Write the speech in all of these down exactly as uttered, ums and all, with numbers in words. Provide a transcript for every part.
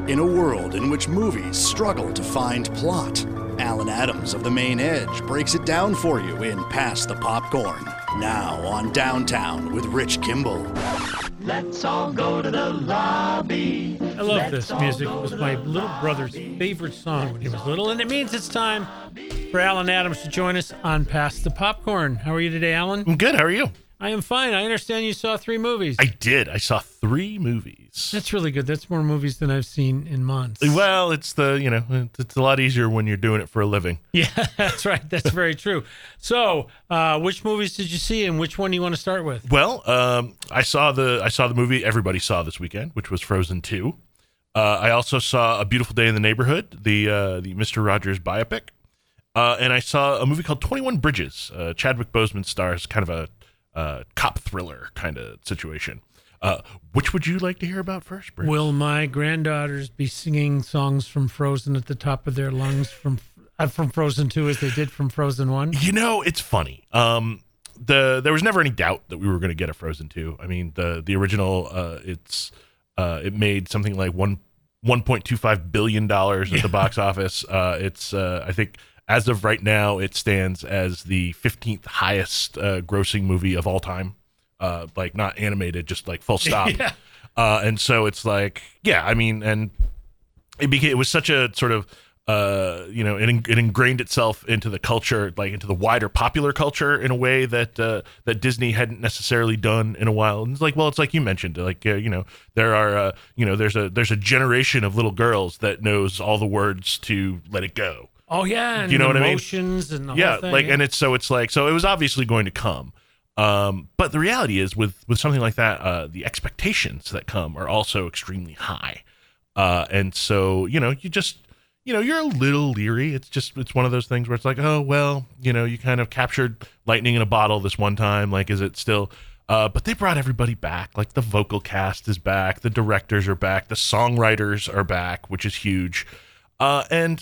In a world in which movies struggle to find plot, Alan Adams of The Main Edge breaks it down for you in Pass the Popcorn. Now on Downtown with Rich Kimball. Let's all go to the lobby. I love this music. It was my little brother's favorite song when he was little, and it means it's time for Alan Adams to join us on Pass the Popcorn. How are you today, Alan? I'm good. How are you? I am fine. I understand you saw three movies. I did. I saw three movies. That's really good. That's more movies than I've seen in months. Well, it's the, you know, it's a lot easier when you're doing it for a living. Yeah, that's right. That's very true. So, uh, which movies did you see, and which one do you want to start with? Well, um, I saw the I saw the movie everybody saw this weekend, which was Frozen two. Uh, I also saw A Beautiful Day in the Neighborhood, the uh, the Mister Rogers biopic, uh, and I saw a movie called twenty-one Bridges. Uh, Chadwick Boseman stars, kind of a uh, cop thriller kind of situation. Uh, which would you like to hear about first, Bruce? Will my granddaughters be singing songs from Frozen at the top of their lungs from uh, from Frozen two as they did from Frozen one? You know, it's funny. Um, the there was never any doubt that we were going to get a Frozen two. I mean, the the original, uh, it's uh, it made something like one one point two five billion dollars at the box office. Uh, it's uh, I think as of right now, it stands as the fifteenth highest uh, grossing movie of all time. Uh, like not animated, just like full stop. Yeah. Uh, and so it's like, yeah, I mean, and it became, it was such a sort of, uh, you know, it, it ingrained itself into the culture, like into the wider popular culture in a way that, uh, that Disney hadn't necessarily done in a while. And it's like, well, it's like you mentioned, like, uh, you know, there are, uh, you know, there's a, there's a generation of little girls that knows all the words to Let It Go. Oh yeah. And you know what I mean? Emotions and the yeah, whole thing. like, yeah. and it's, so it's like, so it was obviously going to come. Um, but the reality is with, with something like that, uh, the expectations that come are also extremely high. Uh, and so, you know, you just, you know, you're a little leery. It's just, it's one of those things where it's like, oh, well, you know, you kind of captured lightning in a bottle this one time. Like, is it still, uh, but they brought everybody back. Like the vocal cast is back. The directors are back. The songwriters are back, which is huge. Uh, and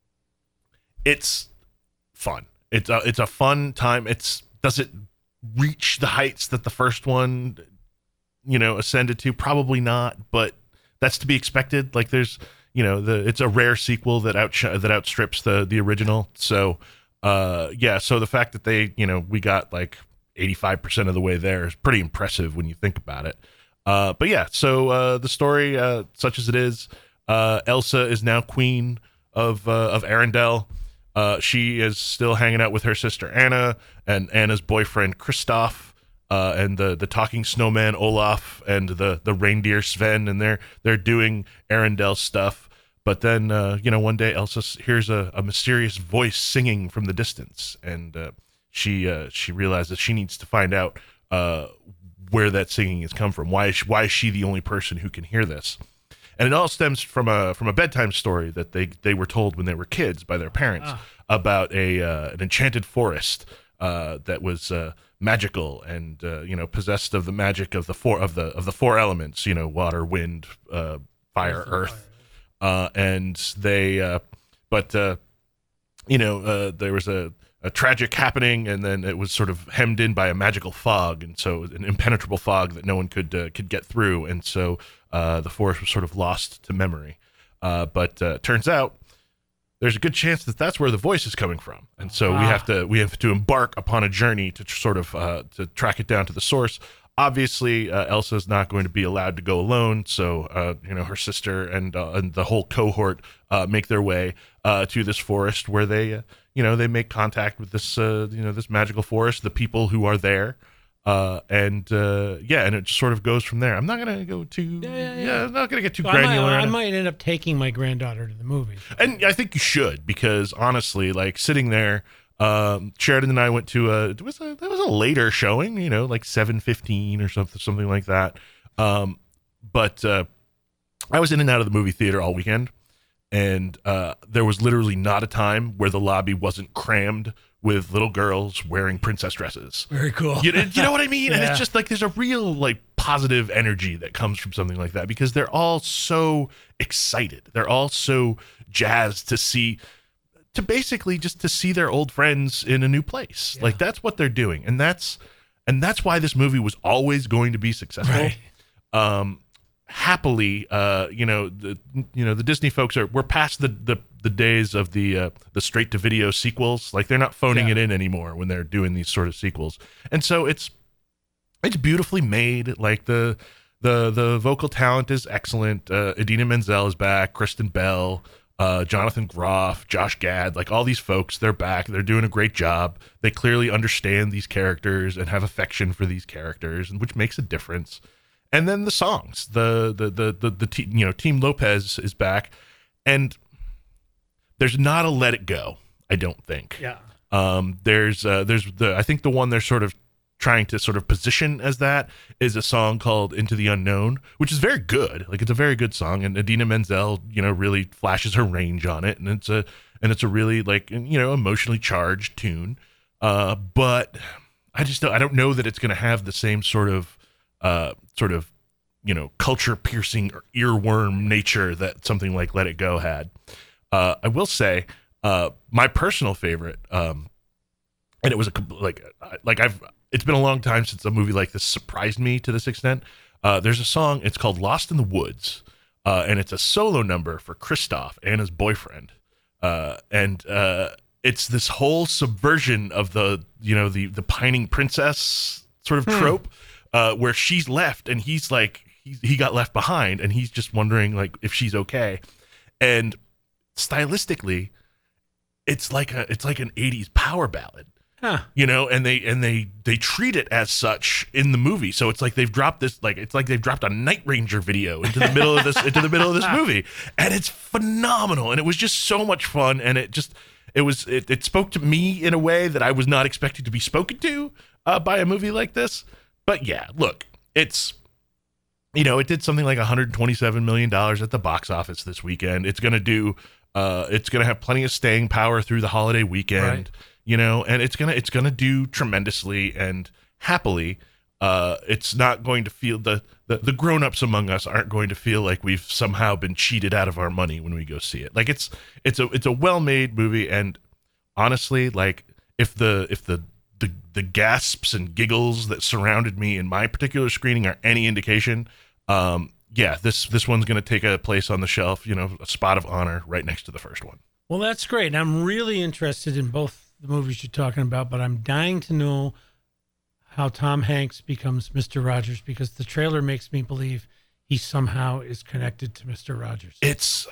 it's fun. It's a, it's a fun time. It's, does it reach the heights that the first one, you know, ascended to? Probably not, but that's to be expected. Like there's, you know, the it's a rare sequel that out that outstrips the the original. So, uh, yeah. So the fact that they, you know, we got like eighty-five percent of the way there is pretty impressive when you think about it. Uh, but yeah. So uh, the story, uh, such as it is, uh, Elsa is now queen of uh, of Arendelle. Uh, she is still hanging out with her sister Anna and Anna's boyfriend Kristoff, uh, and the, the talking snowman Olaf and the, the reindeer Sven, and they're they're doing Arendelle stuff. But then, uh, you know, one day Elsa hears a, a mysterious voice singing from the distance, and uh, she uh, she realizes she needs to find out uh, where that singing has come from. Why is she, why is she the only person who can hear this? And it all stems from a from a bedtime story that they, they were told when they were kids by their parents ah. about a uh, an enchanted forest uh, that was uh, magical and uh, you know possessed of the magic of the four of the of the four elements, you know, water, wind, uh, fire, earth, uh, and they uh, but uh, you know uh, there was a. a tragic happening, and then it was sort of hemmed in by a magical fog, and so an impenetrable fog that no one could uh, could get through, and so uh, the forest was sort of lost to memory. Uh, but uh, turns out there's a good chance that that's where the voice is coming from, and so ah. we have to we have to embark upon a journey to tr- sort of uh, to track it down to the source. Obviously, uh, Elsa is not going to be allowed to go alone, so uh, you know her sister and uh, and the whole cohort uh, make their way uh, to this forest where they. Uh, You know, they make contact with this, uh, you know, this magical forest, the people who are there, uh, and uh, yeah, and it just sort of goes from there. I'm not gonna go too, yeah, yeah, yeah. yeah I'm not gonna get too so granular. I might, I might end up taking my granddaughter to the movies, and I think you should, because honestly, like sitting there, um, Sheridan and I went to a, it was a, that was a later showing, you know, like seven fifteen or something, something like that. Um, but uh, I was in and out of the movie theater all weekend. And uh, there was literally not a time where the lobby wasn't crammed with little girls wearing princess dresses. Very cool. You, you know what I mean? Yeah. And it's just like there's a real like positive energy that comes from something like that, because they're all so excited. They're all so jazzed to see, to basically just to see their old friends in a new place. Yeah. Like that's what they're doing. And that's and that's why this movie was always going to be successful. Right. Um, happily, uh, you know, the you know the Disney folks are we're past the the, the days of the uh, the straight to video sequels. Like they're not phoning Yeah. it in anymore when they're doing these sort of sequels, and so it's it's beautifully made. Like the the the vocal talent is excellent. Uh, Idina Menzel is back. Kristen Bell. Uh, Jonathan Groff, Josh Gad, like all these folks, they're back. They're doing a great job. They clearly understand these characters and have affection for these characters, and which makes a difference. And then the songs, the the the the, the te- you know Team Lopez is back, and there's not a Let It Go. I don't think. Yeah. Um. There's uh. There's the. I think the one they're sort of trying to sort of position as that is a song called Into the Unknown, which is very good. Like it's a very good song, and Idina Menzel, you know, really flashes her range on it, and it's a and it's a really like you know emotionally charged tune. Uh, but I just don't, I don't know that it's going to have the same sort of uh sort of you know culture piercing or earworm nature that something like Let It Go had. Uh, I will say, uh, my personal favorite, um, and it was a like like I've. It's been a long time since a movie like this surprised me to this extent. Uh, there's a song, it's called Lost in the Woods, uh, and it's a solo number for Kristoff, Anna's boyfriend. Uh, and uh, it's this whole subversion of the, you know, the the pining princess sort of trope, hmm. uh, where she's left and he's like, he, he got left behind and he's just wondering like if she's okay. And stylistically, it's like a it's like an eighties power ballad. Huh. You know, and they and they they treat it as such in the movie. So it's like they've dropped this, like it's like they've dropped a Night Ranger video into the middle of this into the middle of this movie, and it's phenomenal. And it was just so much fun, and it just it was it, it spoke to me in a way that I was not expecting to be spoken to uh, by a movie like this. But yeah, look, it's you know it did something like one hundred twenty-seven million dollars at the box office this weekend. It's gonna do uh, it's gonna have plenty of staying power through the holiday weekend. Right. You know, and it's gonna it's gonna do tremendously and happily. Uh, it's not going to feel the, the the grown-ups among us aren't going to feel like we've somehow been cheated out of our money when we go see it. Like it's it's a it's a well-made movie, and honestly, like if the if the the the gasps and giggles that surrounded me in my particular screening are any indication, um, yeah, this this one's gonna take a place on the shelf. You know, a spot of honor right next to the first one. Well, that's great. And I'm really interested in both the movies you're talking about, but I'm dying to know how Tom Hanks becomes Mister Rogers, because the trailer makes me believe he somehow is connected to Mister Rogers. It's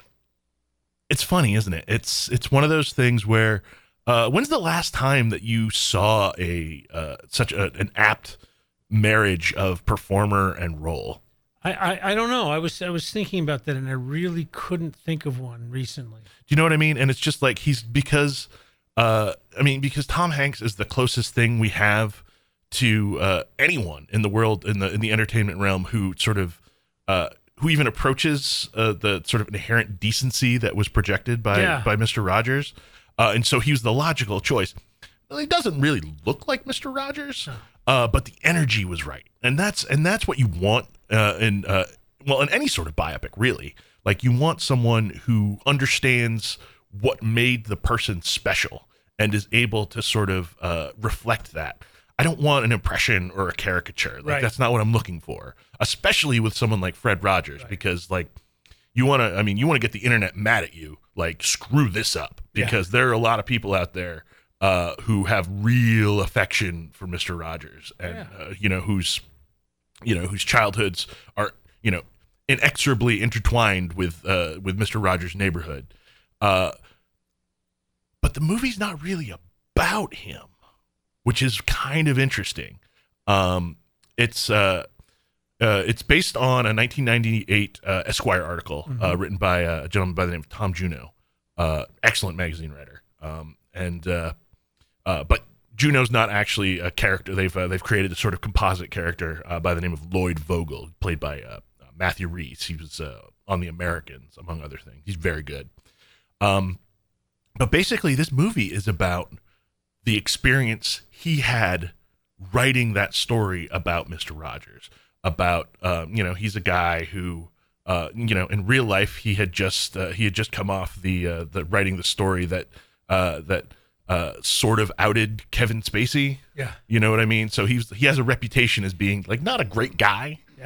it's funny, isn't it? It's it's one of those things where uh, when's the last time that you saw a uh, such a, an apt marriage of performer and role? I, I, I don't know. I was I was thinking about that, and I really couldn't think of one recently. Do you know what I mean? And it's just like he's because. Uh, I mean, because Tom Hanks is the closest thing we have to uh, anyone in the world in the in the entertainment realm who sort of uh, who even approaches uh, the sort of inherent decency that was projected by Yeah. by Mister Rogers, uh, and so he was the logical choice. Well, he doesn't really look like Mister Rogers, uh, but the energy was right, and that's and that's what you want uh, in uh, well in any sort of biopic, really. Like you want someone who understands what made the person special and is able to sort of uh, reflect that. I don't want an impression or a caricature. Like Right. that's not what I'm looking for, especially with someone like Fred Rogers, Right. because like you want to, I mean, you want to get the internet mad at you, like screw this up, because there are a lot of people out there uh, who have real affection for Mister Rogers and, Yeah. uh, you know, whose, you know, whose childhoods are, you know, inexorably intertwined with, uh, with Mister Rogers' neighborhood. Uh, but the movie's not really about him, which is kind of interesting. Um, it's uh, uh, it's based on a nineteen ninety-eight uh, Esquire article Mm-hmm. uh, written by a gentleman by the name of Tom Juno, uh, excellent magazine writer. Um, and uh, uh, but Juno's not actually a character. They've uh, they've created a sort of composite character uh, by the name of Lloyd Vogel, played by uh, Matthew Rhys. He was uh, on The Americans, among other things. He's very good. Um, but basically, this movie is about the experience he had writing that story about Mister Rogers. About um, you know, he's a guy who uh, you know, in real life he had just uh, he had just come off the uh, the writing the story that uh, that uh, sort of outed Kevin Spacey. Yeah. You know what I mean? So he's he has a reputation as being like not a great guy. Yeah.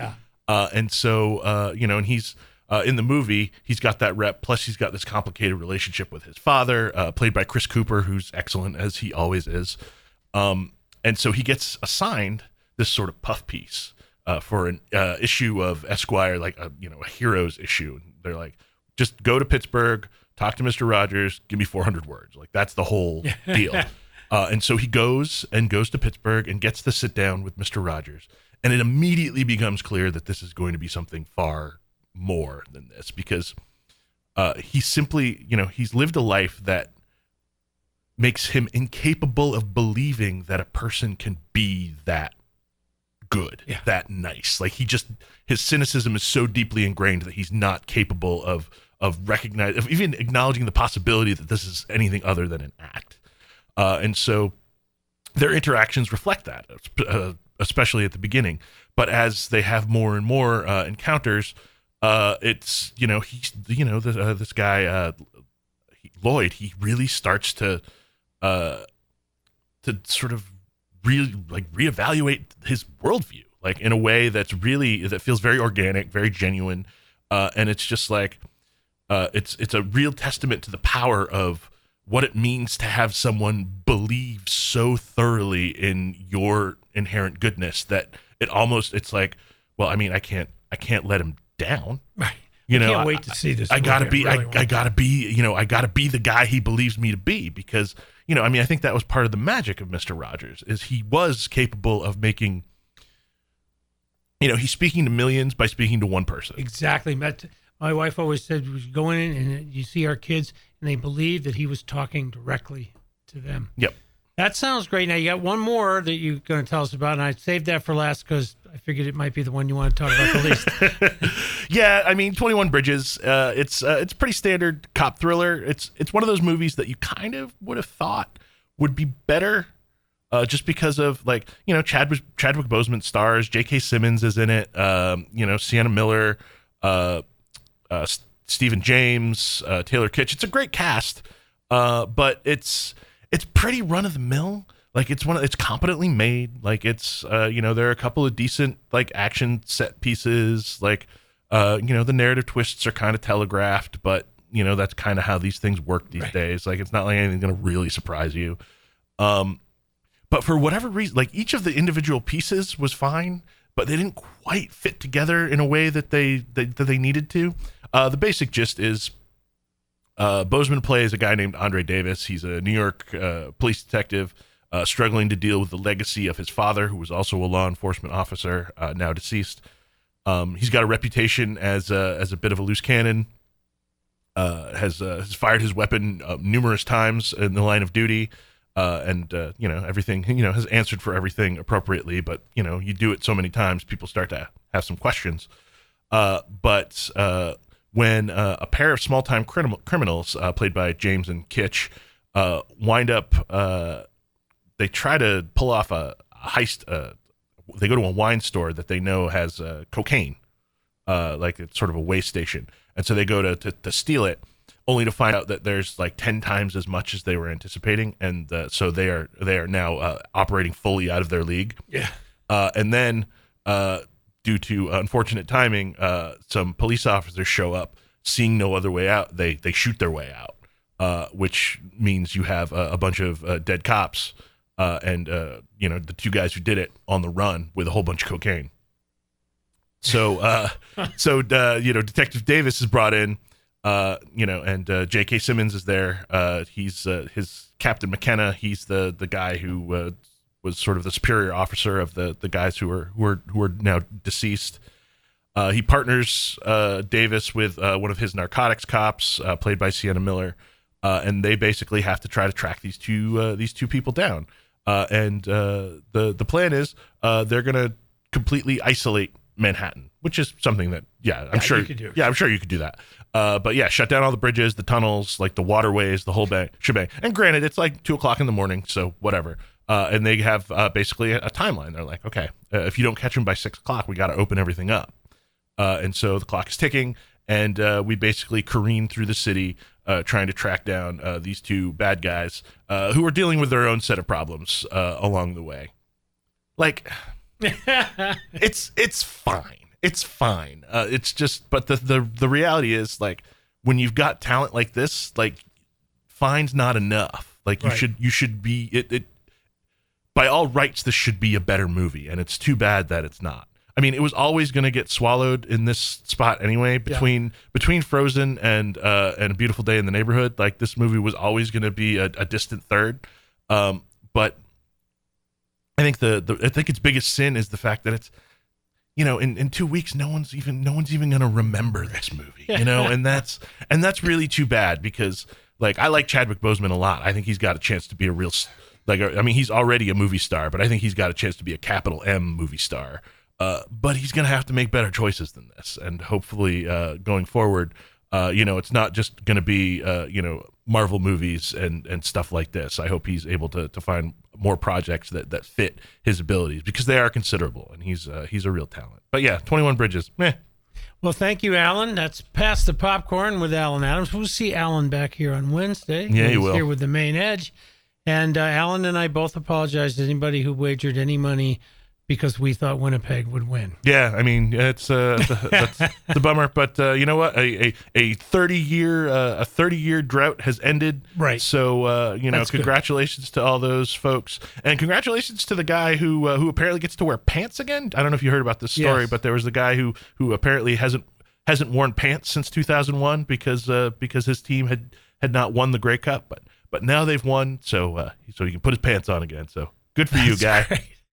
Uh, and so, uh, you know, and he's uh, in the movie, he's got that rep. Plus, he's got this complicated relationship with his father, uh, played by Chris Cooper, who's excellent as he always is. Um, and so he gets assigned this sort of puff piece uh, for an uh, issue of Esquire, like a you know a heroes issue. And they're like, just go to Pittsburgh, talk to Mister Rogers, give me four hundred words. Like that's the whole deal. Uh, and so he goes and goes to Pittsburgh and gets to sit down with Mister Rogers. And it immediately becomes clear that this is going to be something far more than this, because uh, he simply, you know, he's lived a life that makes him incapable of believing that a person can be that good, yeah. that nice. Like he just, his cynicism is so deeply ingrained that he's not capable of of recognizing, of even acknowledging the possibility that this is anything other than an act. Uh, and so their interactions reflect that, uh, especially at the beginning. But as they have more and more uh, encounters, uh, it's, you know, he's, you know, the, uh, this guy, uh, he, Lloyd, he really starts to, uh, to sort of really like reevaluate his worldview, like in a way that's really, that feels very organic, very genuine. Uh, and it's just like, uh, it's, it's a real testament to the power of what it means to have someone believe so thoroughly in your inherent goodness that it almost, it's like, well, I mean, I can't, I can't let him down. Right. You know, I can't I, wait to see this. I gotta movie. be, I, I, really I gotta be, you know, I gotta be the guy he believes me to be, because, you know, I mean, I think that was part of the magic of Mister Rogers, is he was capable of making, you know, he's speaking to millions by speaking to one person. Exactly. My wife always said, we go in and you see our kids and they believe that he was talking directly to them. Yep. That sounds great. Now, you got one more that you're going to tell us about, and I saved that for last because I figured it might be the one you want to talk about the least. Yeah, I mean, twenty-one Bridges, uh, it's uh, it's pretty standard cop thriller. It's it's one of those movies that you kind of would have thought would be better uh, just because of, like, you know, Chadwick, Chadwick Boseman stars, J K. Simmons is in it, um, you know, Sienna Miller, uh, uh, Stephen James, uh, Taylor Kitsch. It's a great cast, uh, but it's... It's pretty run of the mill. Like it's one of, it's competently made. Like it's, uh, you know, there are a couple of decent like action set pieces. Like, uh, you know, the narrative twists are kind of telegraphed, but you know, that's kind of how these things work these right. days. Like it's not like anything's going to really surprise you. Um, but for whatever reason, like each of the individual pieces was fine, but they didn't quite fit together in a way that they, they that they needed to. Uh, the basic gist is, Uh, Boseman plays a guy named Andre Davis. He's a New York uh, police detective uh, struggling to deal with the legacy of his father, who was also a law enforcement officer, uh, now deceased. Um, he's got a reputation as a, as a bit of a loose cannon, uh, has uh, has fired his weapon uh, numerous times in the line of duty, uh, and, uh, you know, everything, you know, has answered for everything appropriately. But, you know, you do it so many times, people start to have some questions. Uh, but... Uh, when uh, a pair of small-time criminal, criminals, uh, played by James and Kitsch, uh, wind up, uh, they try to pull off a, a heist. Uh, they go to a wine store that they know has uh, cocaine, uh, like it's sort of a way station. And so they go to, to, to steal it, only to find out that there's like ten times as much as they were anticipating. And uh, so they are they are now uh, operating fully out of their league. Yeah. Uh, and then... Uh, due to unfortunate timing, uh, some police officers show up, seeing no other way out. They they shoot their way out, uh, which means you have a, a bunch of uh, dead cops uh, and uh, you know the two guys who did it on the run with a whole bunch of cocaine. So uh, so uh, you know Detective Davis is brought in, uh, you know, and uh, J K. Simmons is there. Uh, he's uh, his Captain McKenna. He's the the guy who. Uh, was sort of the superior officer of the the guys who are who are who are now deceased. Uh, he partners uh, Davis with uh, one of his narcotics cops, uh, played by Sienna Miller, uh, and they basically have to try to track these two uh, these two people down. Uh, and uh, the the plan is uh, they're going to completely isolate Manhattan, which is something that yeah I'm yeah, sure you could do. yeah I'm sure you could do that. Uh, but yeah, shut down all the bridges, the tunnels, like the waterways, the whole bang, shebang. And granted, it's like two o'clock in the morning, so whatever. Uh, and they have uh, basically a, a timeline. They're like, okay, uh, if you don't catch them by six o'clock, we got to open everything up. Uh, and so the clock is ticking, and uh, we basically careen through the city uh, trying to track down uh, these two bad guys uh, who are dealing with their own set of problems uh, along the way. Like, it's it's fine. it's fine. Uh, it's just, but the, the the reality is, like, when you've got talent like this, like, fine's not enough. Like, you Right. should you should be it, it. By all rights, this should be a better movie, and it's too bad that it's not. I mean, it was always going to get swallowed in this spot anyway. Between yeah. between Frozen and uh, and A Beautiful Day in the Neighborhood, like, this movie was always going to be a, a distant third. Um, but I think the, the I think its biggest sin is the fact that it's, you know, in, in two weeks, no one's even no one's even going to remember this movie, you know, and that's and that's really too bad, because, like, I like Chadwick Boseman a lot. I think he's got a chance to be a real, like, I mean, he's already a movie star, but I think he's got a chance to be a capital M movie star. Uh, but he's going to have to make better choices than this, and hopefully, uh, going forward, uh, you know, it's not just going to be, uh, you know, Marvel movies and, and stuff like this. I hope he's able to to find more projects that, that fit his abilities, because they are considerable, and he's uh, he's a real talent. But yeah, twenty-one Bridges, meh. Well, thank you, Alan. That's Past the Popcorn with Alan Adams. We'll see Alan back here on Wednesday. Yeah, you He's will. Here with The Main Edge. And uh, Alan and I both apologize to anybody who wagered any money because we thought Winnipeg would win. Yeah, I mean, it's uh, that's the bummer, but uh, you know what? A a, a thirty year uh, a thirty year drought has ended. Right. So uh, you know, That's congratulations good. to all those folks, and congratulations to the guy who uh, who apparently gets to wear pants again. I don't know if you heard about this story, Yes. but there was the guy who who apparently hasn't hasn't worn pants since two thousand one because uh, because his team had had not won the Grey Cup, but but now they've won, so uh, so he can put his pants on again. So good for you, That's guy. Great.